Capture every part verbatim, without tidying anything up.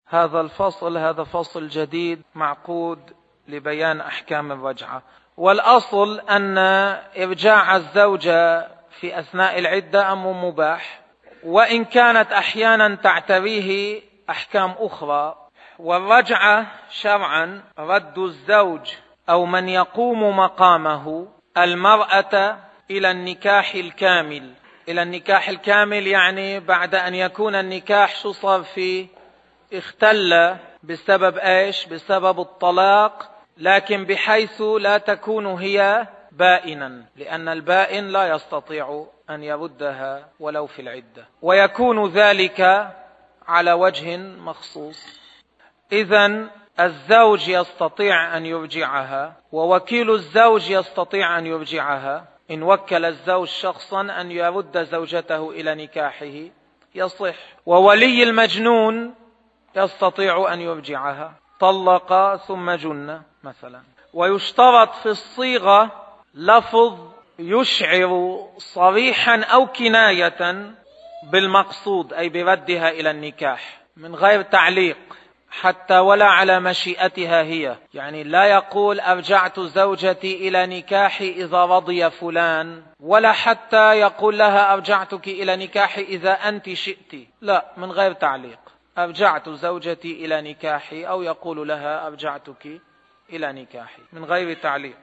هذا الفصل هذا فصل جديد معقود لبيان أحكام الرجعة. والأصل أن إرجاع الزوجة في أثناء العدة أمر مباح، وإن كانت أحيانا تعتريه أحكام أخرى. والرجعة شرعا رد الزوج أو من يقوم مقامه المرأة إلى النكاح الكامل. إلى النكاح الكامل يعني بعد أن يكون النكاح شو صار فيه؟ اختل بسبب إيش؟ بسبب الطلاق، لكن بحيث لا تكون هي بائنا، لأن البائن لا يستطيع أن يردها ولو في العدة، ويكون ذلك على وجه مخصوص. إذن الزوج يستطيع أن يرجعها، ووكيل الزوج يستطيع أن يرجعها. إن وكل الزوج شخصا أن يرد زوجته إلى نكاحه يصح. وولي المجنون يستطيع أن يرجعها، طلق ثم جن مثلا. ويشترط في الصيغة لفظ يشعر صريحا أو كناية بالمقصود، أي بردها إلى النكاح من غير تعليق، حتى ولا على مشيئتها هي. يعني لا يقول أرجعت زوجتي إلى نكاحي إذا رضي فلان، ولا حتى يقول لها أرجعتك إلى نكاحي إذا أنت شئت، لا، من غير تعليق. أرجعت زوجتي إلى نكاحي، أو يقول لها أرجعتك إلى نكاحي من غير تعليق.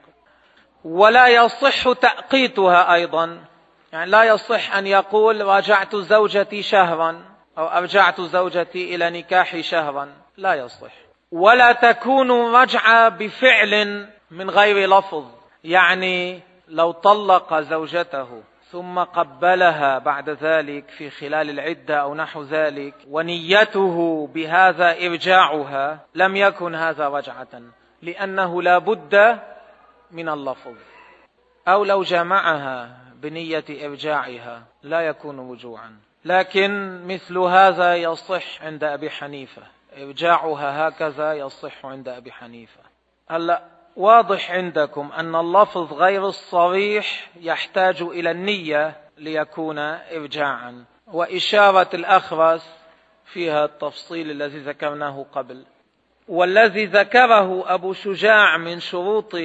ولا يصح تأقيتها أيضا، يعني لا يصح أن يقول راجعت زوجتي شهرا أو أرجعت زوجتي إلى نكاحي شهرا، لا يصح. ولا تكون رجعة بفعل من غير لفظ، يعني لو طلق زوجته ثم قبلها بعد ذلك في خلال العدة أو نحو ذلك، ونيته بهذا إرجاعها، لم يكن هذا رجعة، لأنه لا بد من اللفظ. أو لو جمعها بنية إرجاعها لا يكون رجوعا. لكن مثل هذا يصح عند أبي حنيفة، إرجاعها هكذا يصح عند أبي حنيفة. هلأ واضح عندكم أن اللفظ غير الصريح يحتاج إلى النية ليكون إرجاعا، وإشارة الأخرس فيها التفصيل الذي ذكرناه قبل. والذي ذكره أبو شجاع من شروط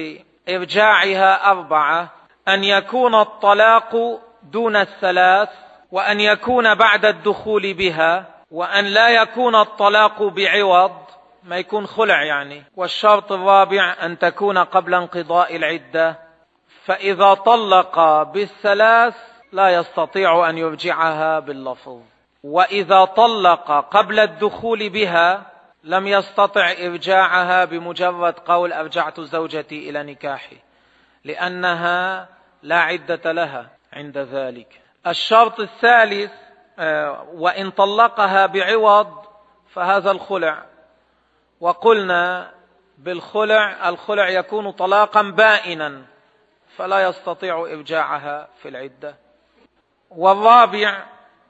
إرجاعها أربعة: أن يكون الطلاق دون الثلاث، وأن يكون بعد الدخول بها، وأن لا يكون الطلاق بعوض، ما يكون خلع يعني. والشرط الرابع أن تكون قبل انقضاء العدة. فإذا طلق بالثلاث لا يستطيع أن يرجعها باللفظ، وإذا طلق قبل الدخول بها لم يستطع إرجاعها بمجرد قول أرجعت زوجتي إلى نكاحي، لأنها لا عدة لها عند ذلك. الشرط الثالث وإن طلقها بعوض فهذا الخلع. وقلنا بالخلع الخلع يكون طلاقا بائنا، فلا يستطيع إرجاعها في العدة. والرابع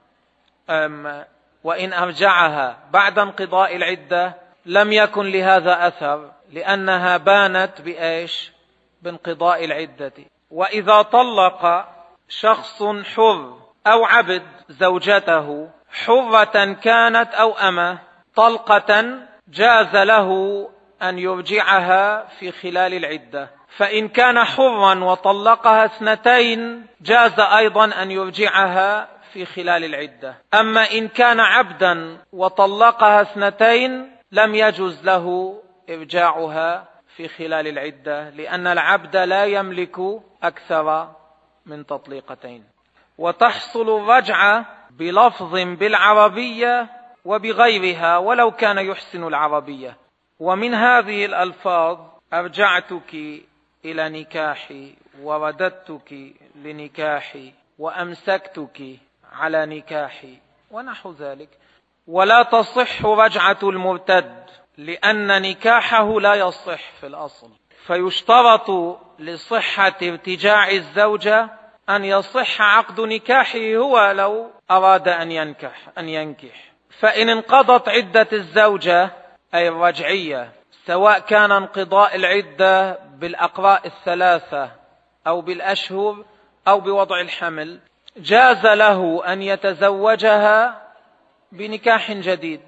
وإن أرجعها بعد انقضاء العدة لم يكن لهذا أثر، لأنها بانت بإيش؟ بانقضاء العدة. وإذا طلق شخص حر أو عبد زوجته حرة كانت أو أمة طلقة، جاز له أن يرجعها في خلال العدة. فإن كان حرا وطلقها اثنتين جاز أيضا أن يرجعها في خلال العدة. أما إن كان عبدا وطلقها اثنتين لم يجوز له إرجاعها في خلال العدة، لأن العبد لا يملك أكثر من تطليقتين. وتحصل الرجعة بلفظ بالعربية وبغيرها ولو كان يحسن العربية. ومن هذه الألفاظ أرجعتك إلى نكاحي، ورددتك لنكاحي، وأمسكتك على نكاحي، ونحو ذلك. ولا تصح رجعة المرتد، لأن نكاحه لا يصح في الأصل. فيشترط لصحة ارتجاع الزوجة أن يصح عقد نكاحه هو لو أراد أن ينكح أن ينكح. فإن انقضت عدة الزوجة أي الرجعية، سواء كان انقضاء العدة بالأقراء الثلاثة أو بالأشهر أو بوضع الحمل، جاز له أن يتزوجها بنكاح جديد.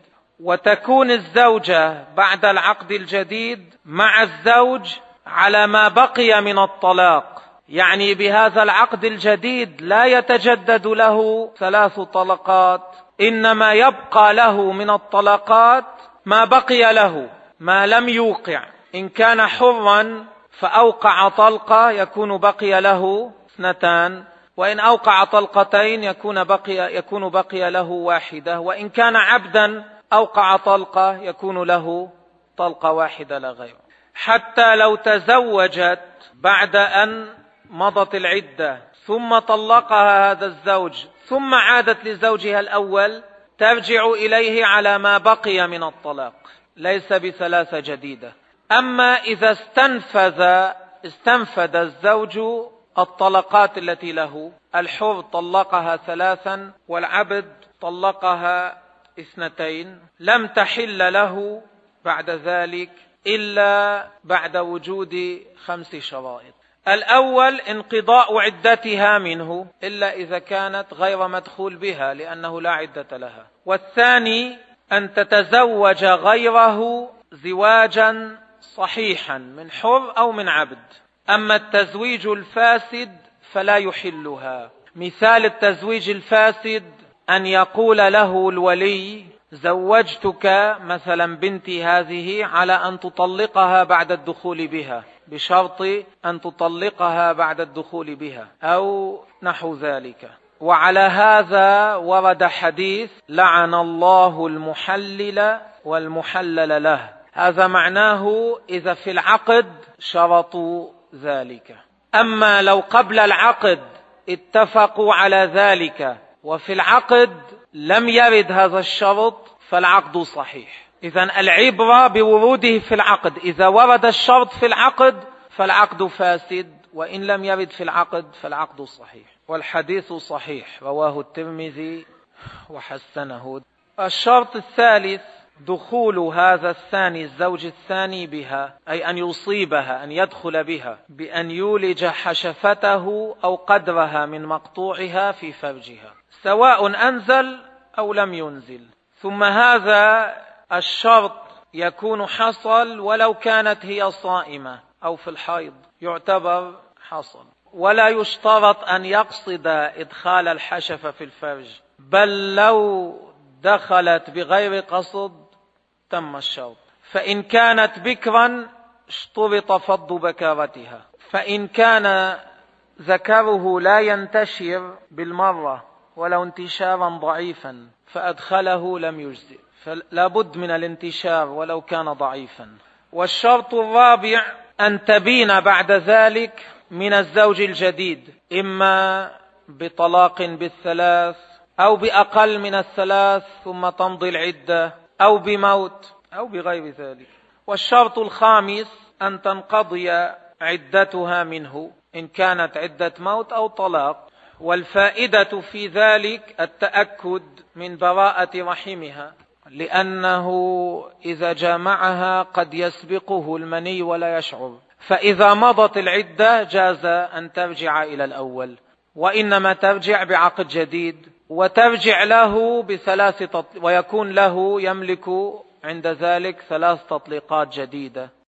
وتكون الزوجة بعد العقد الجديد مع الزوج على ما بقي من الطلاق، يعني بهذا العقد الجديد لا يتجدد له ثلاث طلقات، إنما يبقى له من الطلقات ما بقي له ما لم يوقع. إن كان حرا فأوقع طلقة يكون بقي له اثنتان، وإن أوقع طلقتين يكون بقي, يكون بقي له واحدة، وإن كان عبدا أوقع طلقة يكون له طلقة واحدة لا غير. حتى لو تزوجت بعد أن مضت العدة ثم طلقها هذا الزوج ثم عادت لزوجها الأول ترجع إليه على ما بقي من الطلاق، ليس بثلاثة جديدة. أما إذا استنفذ استنفذ الزوج الطلقات التي له، الحر طلقها ثلاثا والعبد طلقها اثنتين، لم تحل له بعد ذلك إلا بعد وجود خمس شرائط. الأول انقضاء عدتها منه إلا إذا كانت غير مدخول بها لأنه لا عدة لها. والثاني أن تتزوج غيره زواجا صحيحا من حر أو من عبد. أما التزويج الفاسد فلا يحلها. مثال التزويج الفاسد أن يقول له الولي زوجتك مثلا بنتي هذه على أن تطلقها بعد الدخول بها، بشرط أن تطلقها بعد الدخول بها أو نحو ذلك. وعلى هذا ورد حديث لعن الله المحلل والمحلل له. هذا معناه إذا في العقد شرطوا ذلك. أما لو قبل العقد اتفقوا على ذلك وفي العقد لم يرد هذا الشرط فالعقد صحيح. إذن العبرة بوروده في العقد، إذا ورد الشرط في العقد فالعقد فاسد، وإن لم يرد في العقد فالعقد صحيح. والحديث صحيح رواه الترمذي وحسنه. الشرط الثالث دخول هذا الثاني الزوج الثاني بها، أي أن يصيبها، أن يدخل بها بأن يولج حشفته أو قدرها من مقطوعها في فرجها، سواء أنزل أو لم ينزل. ثم هذا الشرط يكون حصل ولو كانت هي صائمة أو في الحيض، يعتبر حصل. ولا يشترط أن يقصد إدخال الحشفة في الفرج، بل لو دخلت بغير قصد تم الشرط. فإن كانت بكرا اشترط فض بكارتها، فإن كان ذكره لا ينتشر بالمرة ولو انتشارا ضعيفا فأدخله لم يجزئ، فلا بد من الانتشار ولو كان ضعيفا. والشرط الرابع أن تبين بعد ذلك من الزوج الجديد، إما بطلاق بالثلاث أو بأقل من الثلاث ثم تمضي العدة، أو بموت أو بغير ذلك. والشرط الخامس أن تنقضي عدتها منه إن كانت عدة موت أو طلاق. والفائدة في ذلك التأكد من براءة رحمها، لأنه إذا جامعها قد يسبقه المني ولا يشعر، فإذا مضت العدة جاز أن ترجع إلى الأول، وإنما ترجع بعقد جديد وترجع له بثلاث تطليق، ويكون له يملك عند ذلك ثلاث تطليقات جديدة.